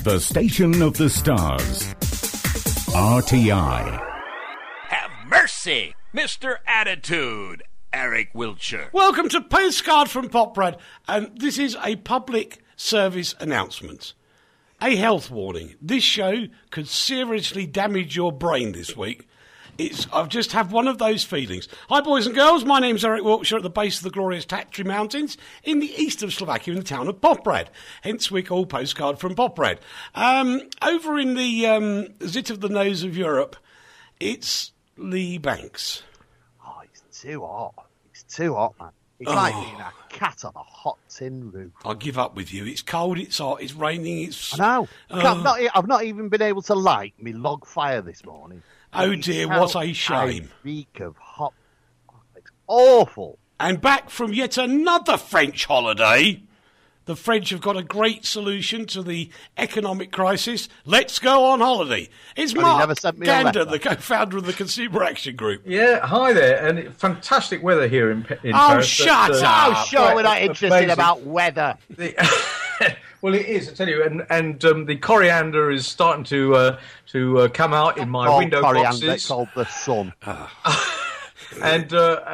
The station of the stars. RTI. Have mercy, Mr. Attitude, Eric Wiltshire. Welcome to Postcard from Popbrad, and this is a public service announcement. A health warning. This show could seriously damage your brain this week. I've just had one of those feelings. Hi, boys and girls. My name's Eric Wiltshire at the base of the glorious Tatry Mountains in the east of Slovakia in the town of Poprad. Hence, we call Postcard from Poprad. Over in the zit of the nose of Europe, it's Lee Banks. Oh, it's too hot. It's too hot, man. It's like being a cat on a hot tin roof. I give up with you. It's cold, it's hot, it's raining, it's... I know. I've not even been able to light my log fire this morning. Oh dear, what a shame. A reek of hot... It's awful. And back from yet another French holiday. The French have got a great solution to the economic crisis. Let's go on holiday. It's Mark Gander, the co-founder of the Consumer Action Group. Yeah, hi there. And fantastic weather here in Paris. Oh, shut up. Oh, sure, we're not interested about weather. Well, it is, I tell you, and the coriander is starting to come out in my window boxes. It's called the sun. And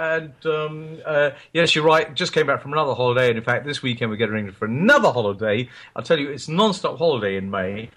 yes, you're right. Just came back from another holiday, and in fact, this weekend we're getting ready for another holiday. I'll tell you, it's non-stop holiday in May.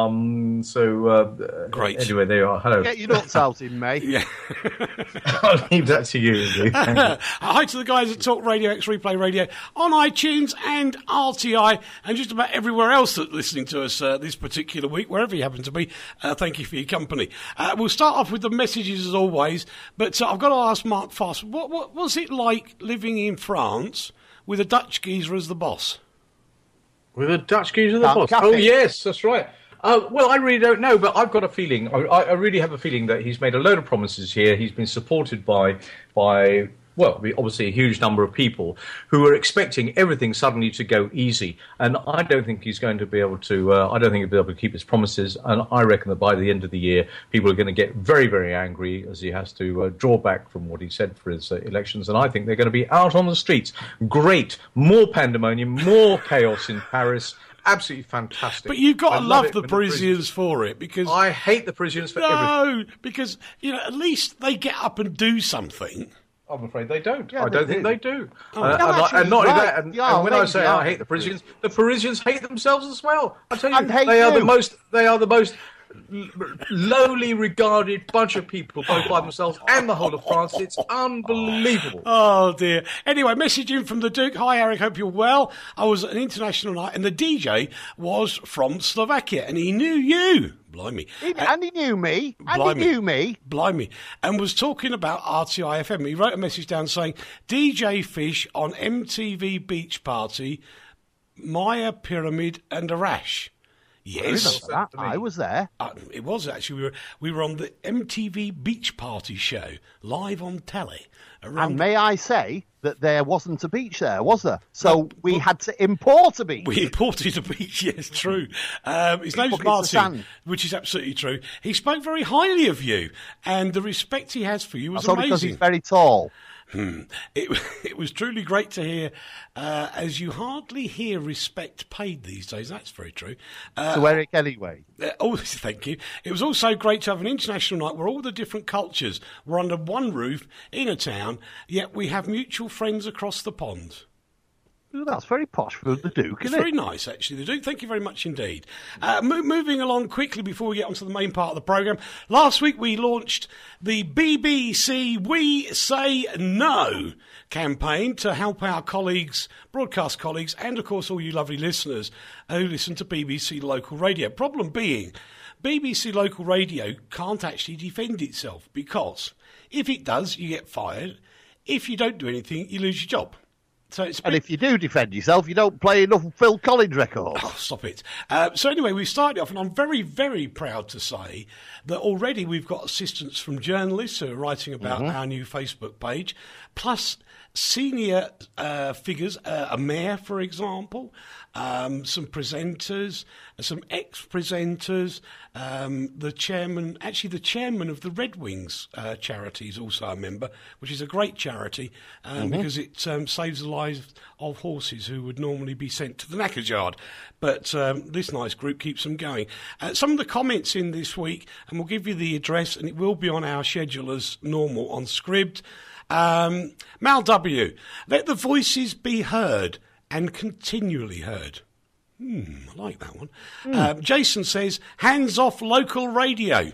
Great. Anyway, there you are. Hello. Get your nuts out in May. Yeah. I'll leave that to you. Hi to the guys at Talk Radio X Replay Radio on iTunes and RTI and just about everywhere else that's listening to us this particular week, wherever you happen to be. Thank you for your company. We'll start off with the messages as always, but I've got to ask Mark Foss, what was it like living in France with a Dutch geezer as the boss? With a Dutch geezer as the boss? Cafe. Oh, yes, that's right. Well, I really don't know, but I've got a feeling. I really have a feeling that he's made a load of promises here. He's been supported by obviously a huge number of people who are expecting everything suddenly to go easy. And I don't think he's going to be able to. I don't think he'll be able to keep his promises. And I reckon that by the end of the year, people are going to get very, very angry as he has to draw back from what he said for his elections. And I think they're going to be out on the streets. Great, more pandemonium, more chaos in Paris. Absolutely fantastic. But you've got to love the Parisians for it, because I hate the Parisians for everything. No, because at least they get up and do something. I'm afraid they don't. Yeah, I don't think they do. Oh, and not only that, and when I say I hate the Parisians Parisians hate themselves as well. I tell you, And hate they are you. the most lowly regarded bunch of people, both by themselves and the whole of France. It's unbelievable. Oh dear. Anyway, message in from the Duke. Hi Eric, hope you're well. I was at an international night and the DJ was from Slovakia and he knew you. Blimey. And he knew me. Blimey. And was talking about RTI FM. He wrote a message down saying, DJ Fish on MTV Beach Party, Maya Pyramid and Arash. Yes. I was there. It was actually. We were on the MTV Beach Party show, live on telly. And may I say that there wasn't a beach there, was there? So we had to import a beach. We imported a beach, yes, true. His name's Martin, which is absolutely true. He spoke very highly of you, and the respect he has for you was amazing. Because he's very tall. It was truly great to hear, as you hardly hear respect paid these days. That's very true. To Eric anyway. Thank you. It was also great to have an international night where all the different cultures were under one roof in a town, yet we have mutual friends across the pond. Ooh, that's very posh for the Duke, It's isn't it? very nice, actually, the Duke. Thank you very much indeed. Moving along quickly before we get on to the main part of the programme. Last week we launched the BBC We Say No campaign to help our colleagues, broadcast colleagues, and, of course, all you lovely listeners who listen to BBC Local Radio. Problem being, BBC Local Radio can't actually defend itself because if it does, you get fired. If you don't do anything, you lose your job. And if you do defend yourself, you don't play enough Phil Collins records. Oh, stop it. So anyway, we started off, and I'm very, very proud to say that already we've got assistance from journalists who are writing about our new Facebook page, plus senior figures, a mayor, for example, some presenters, some ex-presenters, the chairman of the Red Wings charity is also a member, which is a great charity because it saves the life lives of horses who would normally be sent to the knackers yard. But this nice group keeps them going. Some of the comments in this week, and we'll give you the address, and it will be on our schedule as normal on Scribd. Mal W. Let the voices be heard and continually heard. I like that one. Jason says, hands off local radio.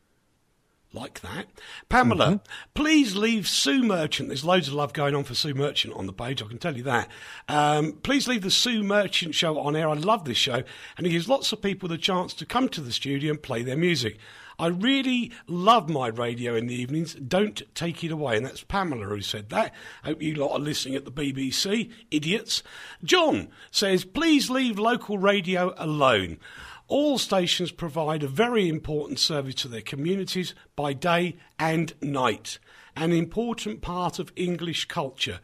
Like that. Pamela, please leave Sue Merchant. There's loads of love going on for Sue Merchant on the page, I can tell you that. Please leave the Sue Merchant show on air. I love this show, and it gives lots of people the chance to come to the studio and play their music. I really love my radio in the evenings. Don't take it away. And that's Pamela who said that. Hope you lot are listening at the BBC. Idiots. John says, please leave local radio alone. All stations provide a very important service to their communities by day and night. An important part of English culture.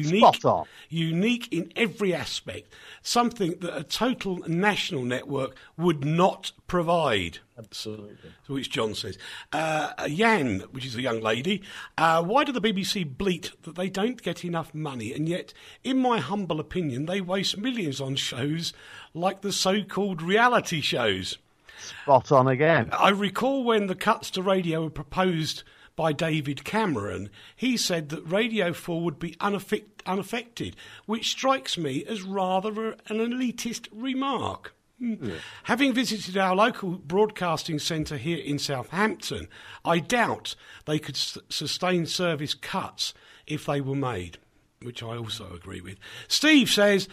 Unique in every aspect. Something that a total national network would not provide. Absolutely. Which John says. Yan, which is a young lady, why do the BBC bleat that they don't get enough money, and yet, in my humble opinion, they waste millions on shows like the so-called reality shows? Spot on again. I recall when the cuts to radio were proposed by David Cameron, he said that Radio 4 would be unaffected, which strikes me as rather an elitist remark. Yeah. Having visited our local broadcasting centre here in Southampton, I doubt they could sustain service cuts if they were made, which I also agree with. Steve says,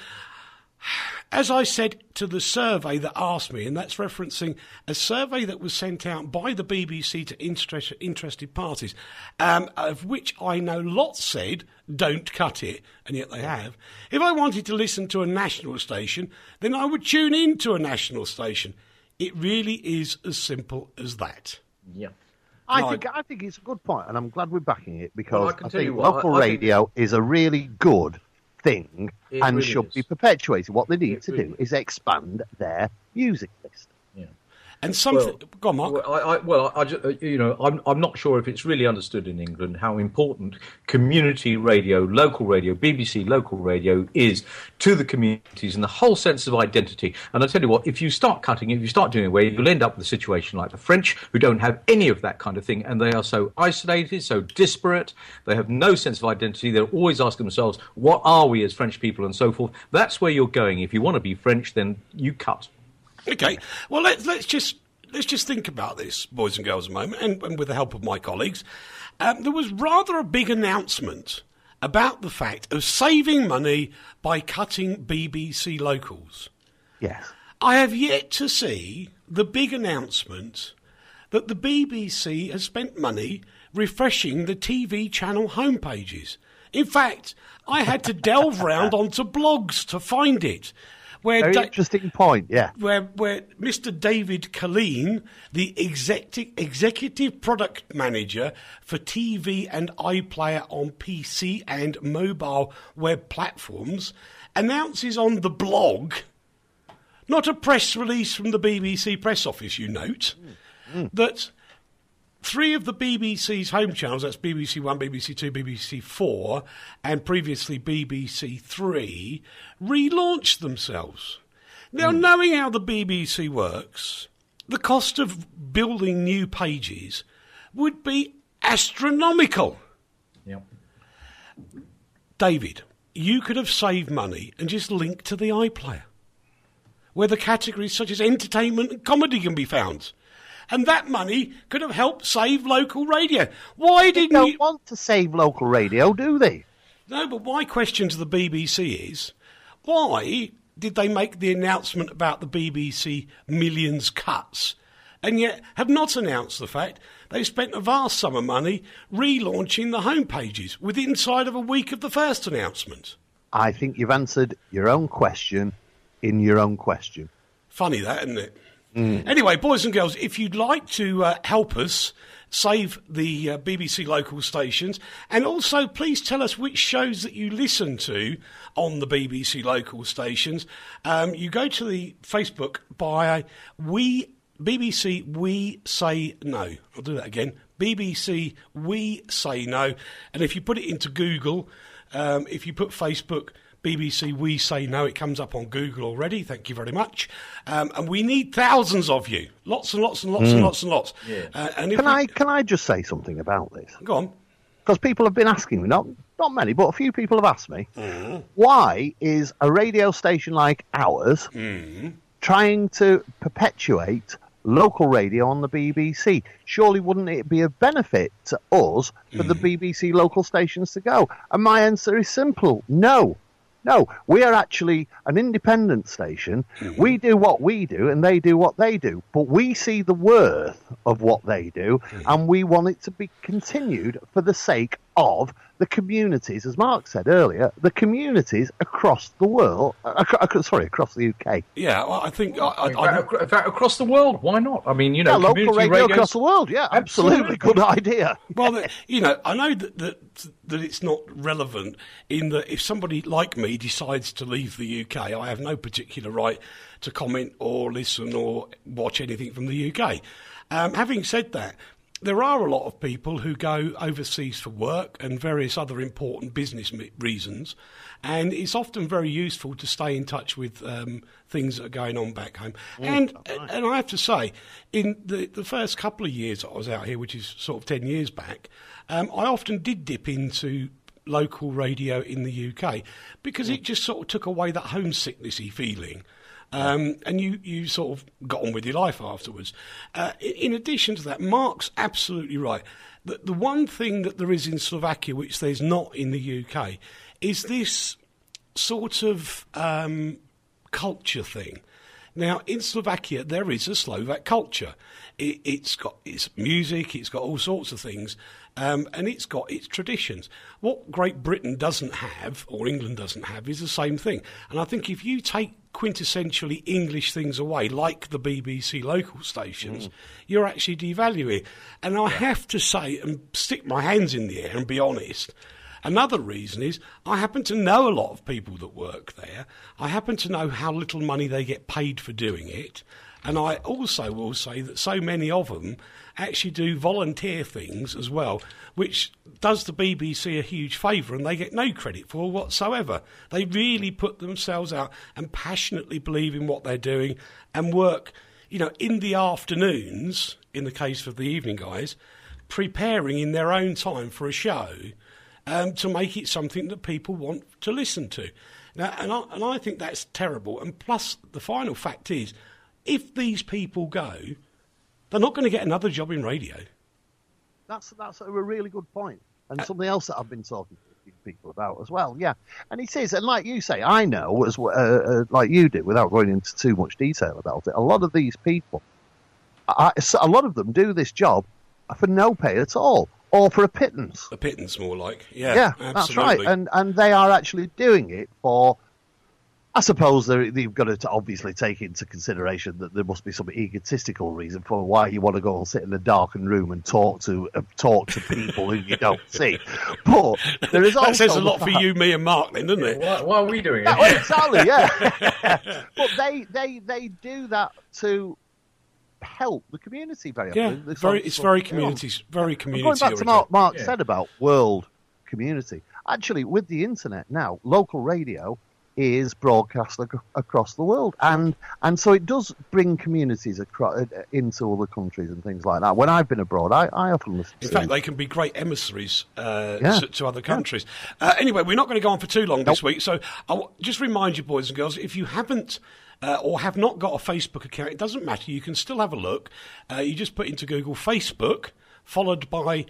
as I said to the survey that asked me, and that's referencing a survey that was sent out by the BBC to interested parties, of which I know lots said, don't cut it, and yet they have. If I wanted to listen to a national station, then I would tune in to a national station. It really is as simple as that. Yeah. I think it's a good point, and I'm glad we're backing it, because I think local radio is a really good thing and really should be perpetuated. What they need to do is expand their music list. Yeah. And something. Go on, Mark. I'm not sure if it's really understood in England how important community radio, local radio, BBC local radio is to the communities and the whole sense of identity. And I tell you what, if you start cutting it, if you start doing away, you'll end up with a situation like the French, who don't have any of that kind of thing, and they are so isolated, so disparate. They have no sense of identity. They're always asking themselves, what are we as French people, and so forth. That's where you're going. If you want to be French, then you cut. Okay, well, let's just think about this, boys and girls, a moment, and with the help of my colleagues. There was rather a big announcement about the fact of saving money by cutting BBC locals. Yes. I have yet to see the big announcement that the BBC has spent money refreshing the TV channel homepages. In fact, I had to delve round onto blogs to find it. Very interesting point, yeah. Where Mr. David Colleen, the executive product manager for TV and iPlayer on PC and mobile web platforms, announces on the blog, not a press release from the BBC press office, you note, that 3 of the BBC's home channels, that's BBC One, BBC Two, BBC Four, and previously BBC Three, relaunched themselves. Now, knowing how the BBC works, the cost of building new pages would be astronomical. Yep. David, you could have saved money and just linked to the iPlayer, where the categories such as entertainment and comedy can be found. And that money could have helped save local radio. Why didn't you... They don't want to save local radio, do they? No, but my question to the BBC is, why did they make the announcement about the BBC millions cuts and yet have not announced the fact they've spent a vast sum of money relaunching the homepages within inside of a week of the first announcement? I think you've answered your own question in your own question. Funny that, isn't it? Anyway, boys and girls, if you'd like to help us save the BBC local stations, and also please tell us which shows that you listen to on the BBC local stations, you go to the Facebook by BBC We Say No. I'll do that again. BBC We Say No. And if you put it into Google, If you put Facebook, BBC We Say No, it comes up on Google already. Thank you very much. And we need thousands of you. Lots and lots and lots and lots and lots. Yeah. Can I just say something about this? Go on. Because people have been asking me, not many, but a few people have asked me, why is a radio station like ours trying to perpetuate local radio on the BBC? Surely wouldn't it be of benefit to us for the BBC local stations to go? And my answer is simple: no. No, we are actually an independent station. We do what we do and they do what they do. But we see the worth of what they do and we want it to be continued for the sake of the communities, as Mark said earlier, the communities across the world, across the UK. Yeah, well, I think... In fact, across the world, why not? I mean, local community radio across the world, absolutely. Good idea. Well, I know that it's not relevant in that if somebody like me decides to leave the UK, I have no particular right to comment or listen or watch anything from the UK. Having said that, there are a lot of people who go overseas for work and various other important business reasons, and it's often very useful to stay in touch with things that are going on back home. And I have to say, in the first couple of years I was out here, which is sort of 10 years back, I often did dip into local radio in the UK because it just sort of took away that homesicknessy feeling. And you sort of got on with your life afterwards. In addition to that, Mark's absolutely right. The one thing that there is in Slovakia, which there's not in the UK, is this sort of culture thing. Now, in Slovakia, there is a Slovak culture. It's got its music, it's got all sorts of things, and it's got its traditions. What Great Britain doesn't have, or England doesn't have, is the same thing. And I think if you take quintessentially English things away, like the BBC local stations, you're actually devaluing. And I have to say, and stick my hands in the air and be honest, another reason is I happen to know a lot of people that work there. I happen to know how little money they get paid for doing it. And I also will say that so many of them actually do volunteer things as well, which does the BBC a huge favour and they get no credit for whatsoever. They really put themselves out and passionately believe in what they're doing and work, in the afternoons, in the case of the evening guys, preparing in their own time for a show to make it something that people want to listen to. Now, and I think that's terrible. And plus, the final fact is, if these people go, they're not going to get another job in radio. That's a really good point. And something else that I've been talking to people about as well, yeah. And it is, and like you say, I know, as like you do, without going into too much detail about it, a lot of these people, a lot of them do this job for no pay at all, or for a pittance. A pittance, more like. Yeah, yeah, absolutely. That's right. And they are actually doing it for... I suppose they've got to obviously take into consideration that there must be some egotistical reason for why you want to go and sit in a darkened room and talk to people who you don't see. But there is also that says a lot for you, me, and Mark, then, doesn't it? Why are we doing it? Well, exactly, yeah. But they do that to help the community very often. Yeah, it's very community. Going back to what Mark said about world community. Actually, with the internet now, local radio is broadcast across the world, and so it does bring communities into other countries and things like that. When I've been abroad, I often listen. In fact, they can be great emissaries to other countries. Anyway, we're not going to go on for too long this week, so I'll just remind you, boys and girls, if you haven't or have not got a Facebook account, it doesn't matter. You can still have a look. You just put into Google Facebook, followed by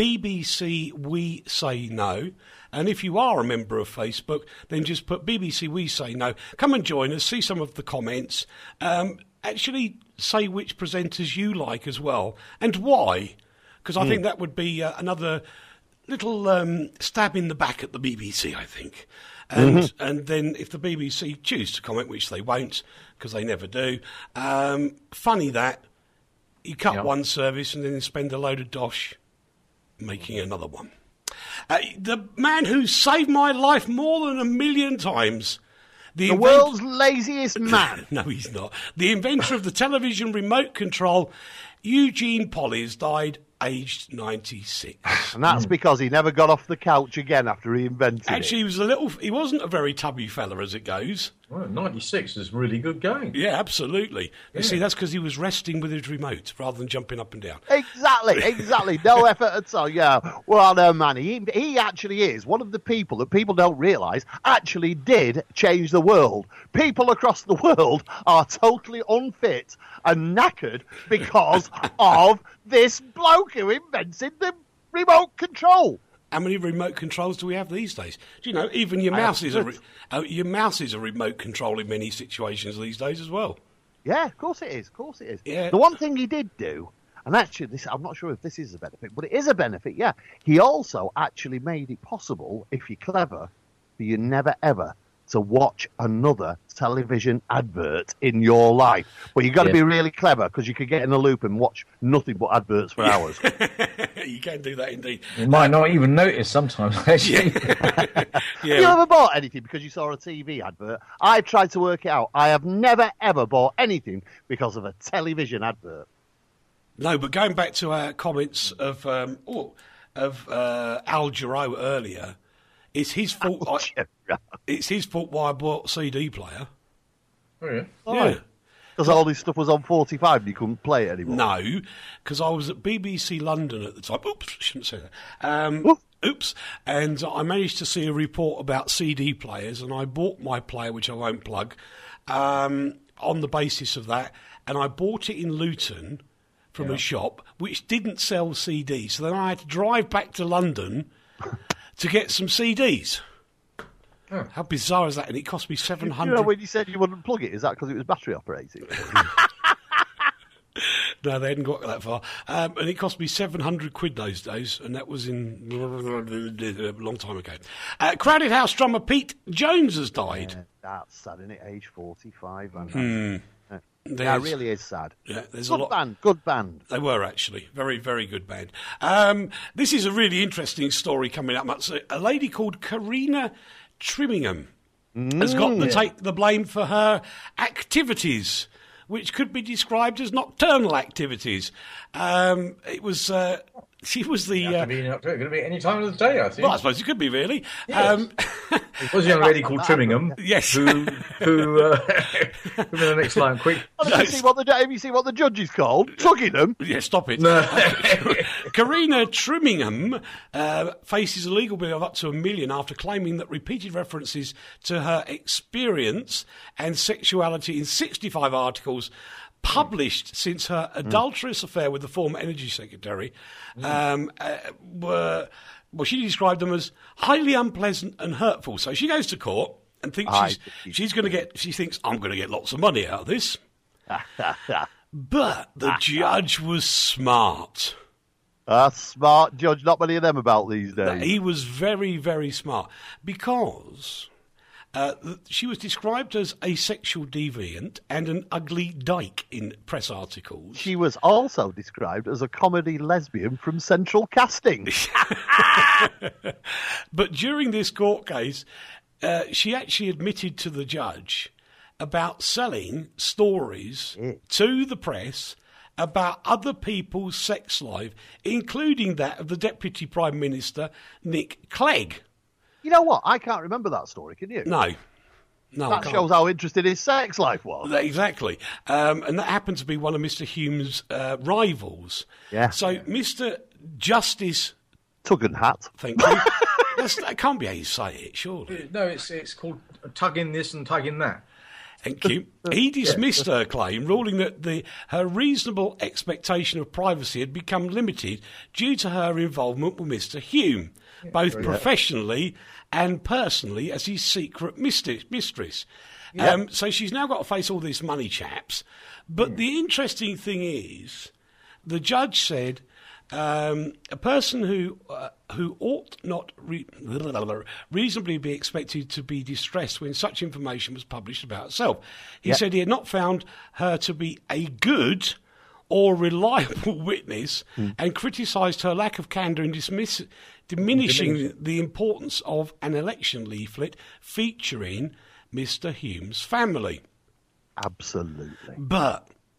BBC We Say No. And if you are a member of Facebook, then just put BBC We Say No. Come and join us, see some of the comments. Actually say which presenters you like as well, and why. Because I think that would be another little stab in the back at the BBC, I think. And then if the BBC choose to comment, which they won't, because they never do, funny that you cut one service and then spend a load of dosh making another one. The man who saved my life more than 1 million times. The world's laziest man. No, he's not. The inventor of the television remote control, Eugene Polly, died aged 96. And that's because he never got off the couch again after he invented Actually, it. he wasn't a very tubby fella as it goes. Well, 96 is really good going. Yeah, absolutely. You see, that's because he was resting with his remote rather than jumping up and down. Exactly. No effort at all. Yeah. Well, no, man, he actually is one of the people that people don't realise actually did change the world. People across the world are totally unfit and knackered because of this bloke who invented the remote control. How many remote controls do we have these days? Do you know, even your mouse is a remote control in many situations these days as well. Yeah, of course it is. Yeah. The one thing he did do, and actually, I'm not sure if this is a benefit, but it is a benefit, yeah. He also actually made it possible, if you're clever, for you never ever to watch another television advert in your life. But you've got to be really clever, because you could get in a loop and watch nothing but adverts for hours. You can do that indeed. You might not even notice sometimes, actually. Have you ever bought anything because you saw a TV advert? I've tried to work it out. I have never, ever bought anything because of a television advert. No, but going back to our comments of Al Jarreau earlier, it's his fault. It's his fault why I bought a CD player. Oh, yeah. Yeah. Because all this stuff was on 45 and you couldn't play it anymore. No, because I was at BBC London at the time. Oops, shouldn't say that. Oops. And I managed to see a report about CD players, and I bought my player, which I won't plug, on the basis of that. And I bought it in Luton from a shop which didn't sell CDs. So then I had to drive back to London to get some CDs. Oh. How bizarre is that? And it cost me 700. You know, when you said you wouldn't plug it, is that because it was battery operated? No, they hadn't got that far. And it cost me 700 quid those days, and that was in a long time ago. Crowded House drummer Pete Jones has died. Yeah, that's sad, isn't it? Age 45. That really is sad. Yeah, there's good a lot. Good band. They were actually very, very good band. This is a really interesting story coming up. A lady called Karina Trimmingham has got to take the blame for her activities, which could be described as nocturnal activities. She was the. It could be any time of the day, I think. Well, I suppose it could be really. Yes. It was a young lady called Trimmingham. Yes. Who in the next line, quick. Have you seen what the judge is called? Tugging them. Yeah, stop it. No. Karina Trimmingham faces a legal bill of up to $1 million after claiming that repeated references to her experience and sexuality in 65 articles published since her adulterous affair with the former Energy Secretary she described them as highly unpleasant and hurtful. So she goes to court and thinks she thinks I'm going to get lots of money out of this. But the judge was smart. A smart judge, not many of them about these days. He was very, very smart because she was described as a sexual deviant and an ugly dyke in press articles. She was also described as a comedy lesbian from Central Casting. But during this court case, she actually admitted to the judge about selling stories to the press about other people's sex life, including that of the Deputy Prime Minister, Nick Clegg. You know what? I can't remember that story, can you? No, that shows how interested his sex life was. Exactly. And that happened to be one of Mr. Hume's rivals. Yeah. So Mr. Justice... Tuggenhat. Thank you. That can't be how you say it, surely. No, it's called tugging this and tugging that. Thank you. He dismissed her claim, ruling that her reasonable expectation of privacy had become limited due to her involvement with Mr. Hume, both professionally and personally as his secret mistress. Yeah. So she's now got to face all this money chaps. But the interesting thing is, the judge said a person who ought not reasonably be expected to be distressed when such information was published about herself. He said he had not found her to be a good or reliable witness and criticised her lack of candour and diminishing the importance of an election leaflet featuring Mr. Hume's family. Absolutely. But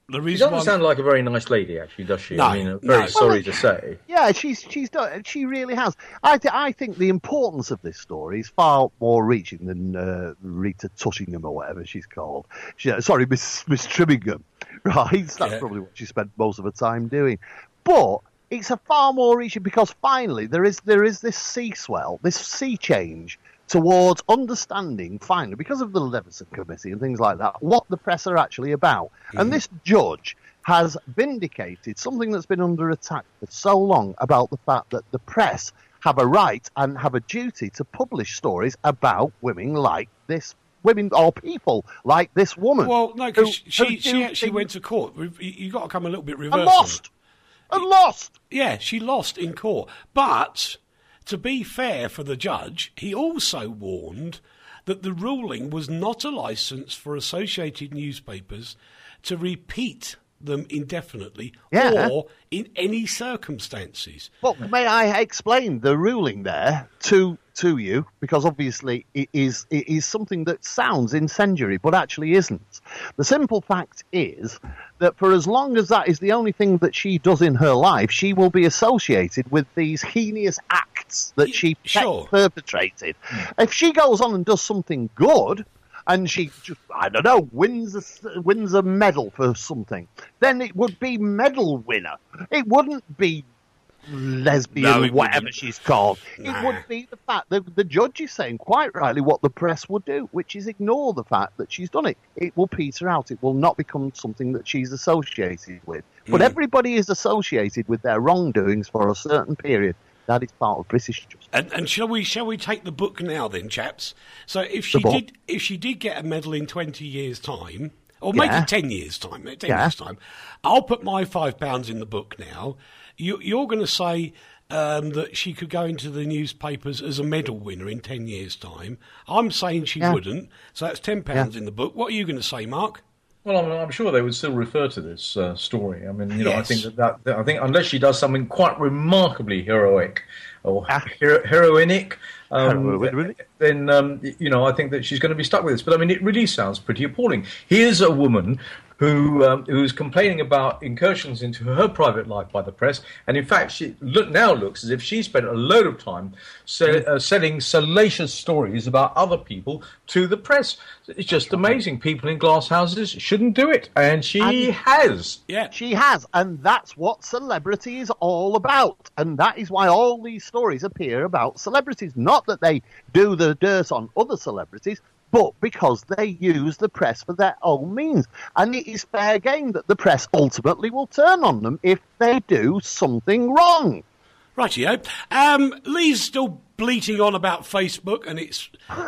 The She reason doesn't sound like a very nice lady, actually, does she? No, I mean, very no. sorry to say. Yeah, she's done. She really has. I think the importance of this story is far more reaching than Rita Tushingham or whatever she's called. Sorry, Miss Trimingham. Right, that's probably what she spent most of her time doing. But it's a far more reaching because finally there is this sea swell, this sea change towards understanding, finally, because of the Leveson Committee and things like that, what the press are actually about. And this judge has vindicated something that's been under attack for so long about the fact that the press have a right and have a duty to publish stories about women like this, women or people like this woman. Well, no, because she actually went to court. You got to come a little bit reverse. And lost. Yeah, she lost in court. But to be fair for the judge, he also warned that the ruling was not a licence for associated newspapers to repeat them indefinitely or in any circumstances. Well, may I explain the ruling there to you? Because obviously it is something that sounds incendiary, but actually isn't. The simple fact is that for as long as that is the only thing that she does in her life, she will be associated with these heinous acts that she perpetrated. If she goes on and does something good, and she just, I don't know, wins a medal for something, then it would be medal winner. It wouldn't be lesbian, whatever she's called. It would be the fact that the judge is saying quite rightly what the press would do, which is ignore the fact that she's done it. It will peter out. It will not become something that she's associated with. But everybody is associated with their wrongdoings for a certain period. That is part of British justice. And shall we take the book now then, chaps? So if she did get a medal in 20 years' time, or maybe 10 years' time, years' time, I'll put my £5 in the book now. You're going to say that she could go into the newspapers as a medal winner in 10 years' time. I'm saying she wouldn't, so that's £10 in the book. What are you going to say, Mark? Well, I'm sure they would still refer to this story. I mean, I think that I think unless she does something quite remarkably heroic or heroinic, then I think that she's going to be stuck with this. But I mean, it really sounds pretty appalling. Here's a woman who's complaining about incursions into her private life by the press, and in fact, she now looks as if she spent a load of time selling salacious stories about other people to the press. It's just amazing. People in glass houses shouldn't do it, and she has. Yeah, she has, and that's what celebrity is all about, and that is why all these stories appear about celebrities. Not that they do the dirt on other celebrities, but because they use the press for their own means. And it is fair game that the press ultimately will turn on them if they do something wrong. Rightio. Lee's still bleating on about Facebook, and it's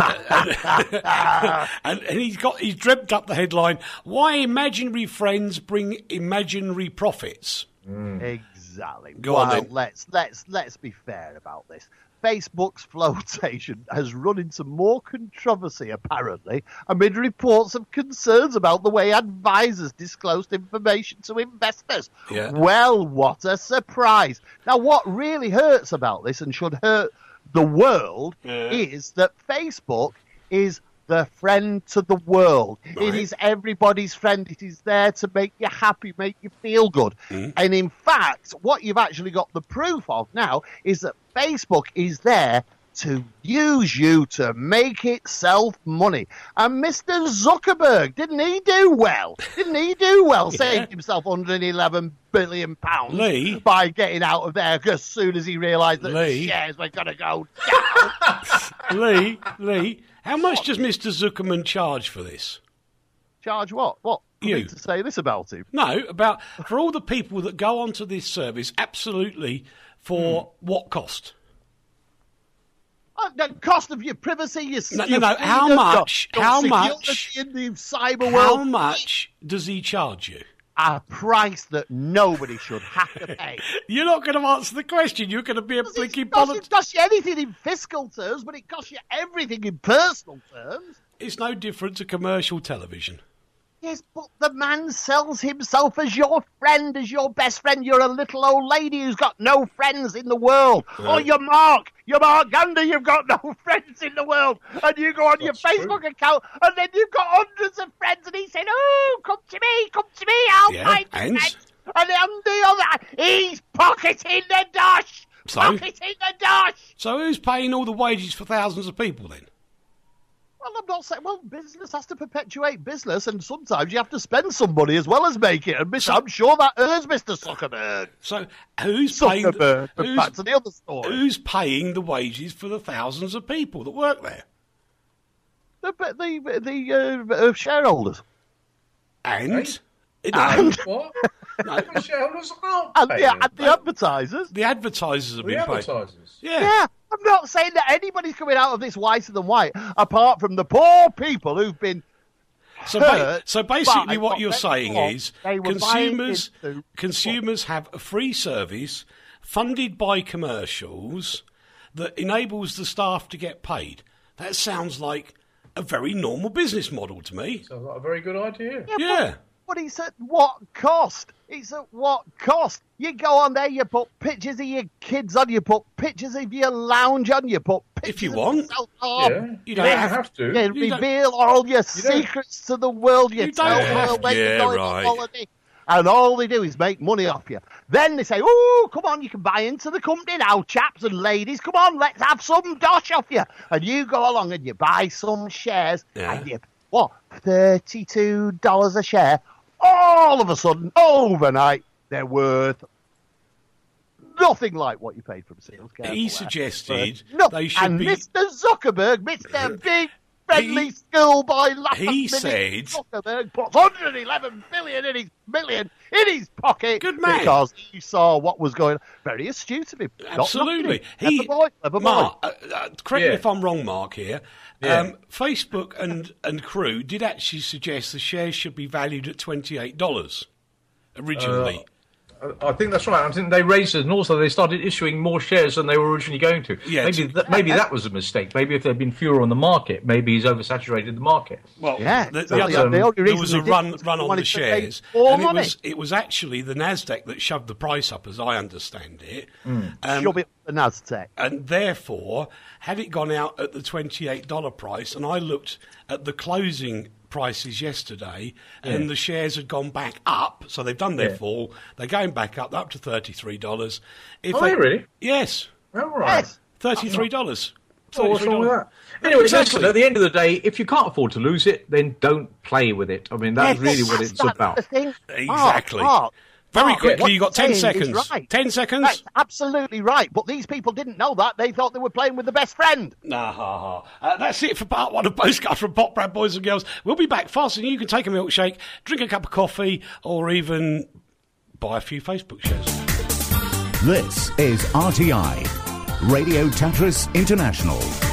and he's dreamt up the headline: "Why imaginary friends bring imaginary profits." Exactly. Go on, then. Let's be fair about this. Facebook's flotation has run into more controversy, apparently, amid reports of concerns about the way advisors disclosed information to investors. Yeah. Well, what a surprise. Now, what really hurts about this and should hurt the world is that Facebook is the friend to the world. Right. It is everybody's friend. It is there to make you happy, make you feel good. And in fact, what you've actually got the proof of now is that Facebook is there to use you to make itself money. And Mr. Zuckerberg, didn't he do well? Saved himself £111 billion Lee, by getting out of there as soon as he realised that the shares were going to go down. Lee, how much does Mr. Zuckerman charge for this? Charge what? What? You. Me to say this about him? No, for all the people that go onto this service, absolutely, for what cost? The cost of your privacy, your No. How much? How much? In the cyber how world. much does he charge you? A price that nobody should have to pay. You're not going to answer the question. You're going to be a blinking It costs you anything in fiscal terms, but it costs you everything in personal terms. It's no different to commercial television. Yes, but the man sells himself as your friend, as your best friend. You're a little old lady who's got no friends in the world. Or you're Mark Gander, you've got no friends in the world. And you go on your Facebook account, and then you've got hundreds of friends, and he said, oh, come to me, I'll find friends. And on the other, he's pocketing the dosh. Pocketing the dosh. So who's paying all the wages for thousands of people then? Well, I'm not saying. Well, business has to perpetuate business, and sometimes you have to spend some money as well as make it. And I'm sure that earns Mr. Zuckerberg. So who's paying? Back to the other story. Who's paying the wages for the thousands of people that work there? The shareholders. And what? No. The shareholders aren't And paying. the advertisers. The advertisers have been paid. advertisers. Yeah. I'm not saying that anybody's coming out of this whiter than white, apart from the poor people who've been hurt. So basically, by what you're saying is they were consumers have a free service funded by commercials that enables the staff to get paid. That sounds like a very normal business model to me. Sounds like a very good idea. Yeah. But it's at what cost? It's at what cost? You go on there, you put pictures of your kids on, you put pictures of your lounge on, you put pictures If you of want. yourself on. Yeah. You don't have to. You reveal all your secrets to the world. You don't tell have her to. when you're Yeah, going right. on holiday. And all they do is make money off you. Then they say, oh, come on, you can buy into the company now, chaps and ladies. Come on, let's have some dosh off you. And you go along and you buy some shares. Yeah. And you, $32 a share. All of a sudden, overnight, they're worth nothing like what you paid for sales. He suggested No, they should and be. Mr. Zuckerberg, Mr. Big Friendly Schoolboy last he minute said- Zuckerberg puts 111 billion in his pocket. Good man. Because he saw what was going on. Very astute of him. Not Absolutely. knocking him. Clever boy. Mark, correct me Yeah. if I'm wrong, Mark, here. Yeah. Facebook and Crew did actually suggest the shares should be valued at $28 originally. I think that's right. I think they raised it, and also they started issuing more shares than they were originally going to. Yeah, maybe that was a mistake. Maybe if there had been fewer on the market, maybe he's oversaturated the market. Well, Yeah. the So other, the only there reason was they a did run was on wanted the to make shares, more and money. it was actually the Nasdaq that shoved the price up, as I understand it. Shove it up the Nasdaq. And therefore, had it gone out at the $28 price, and I looked at the closing prices yesterday, and the shares had gone back up, so they've done their fall. They're going back up to $33. Are they really? Yes, All right. Yes. $33. So what's wrong with that? Anyway, listen, at the end of the day, if you can't afford to lose it, then don't play with it. I mean, that's really what it's about. The thing. Exactly. Mark, Very Mark, quickly, what you got 10 you're saying is seconds. right. 10 seconds? That's absolutely right. But these people didn't know that. They thought they were playing with the best friend. Nah, that's it for part one of Postcard from Pop Brad, boys and girls. We'll be back fast, and you can take a milkshake, drink a cup of coffee, or even buy a few Facebook shares. This is RTI, Radio Tatras International.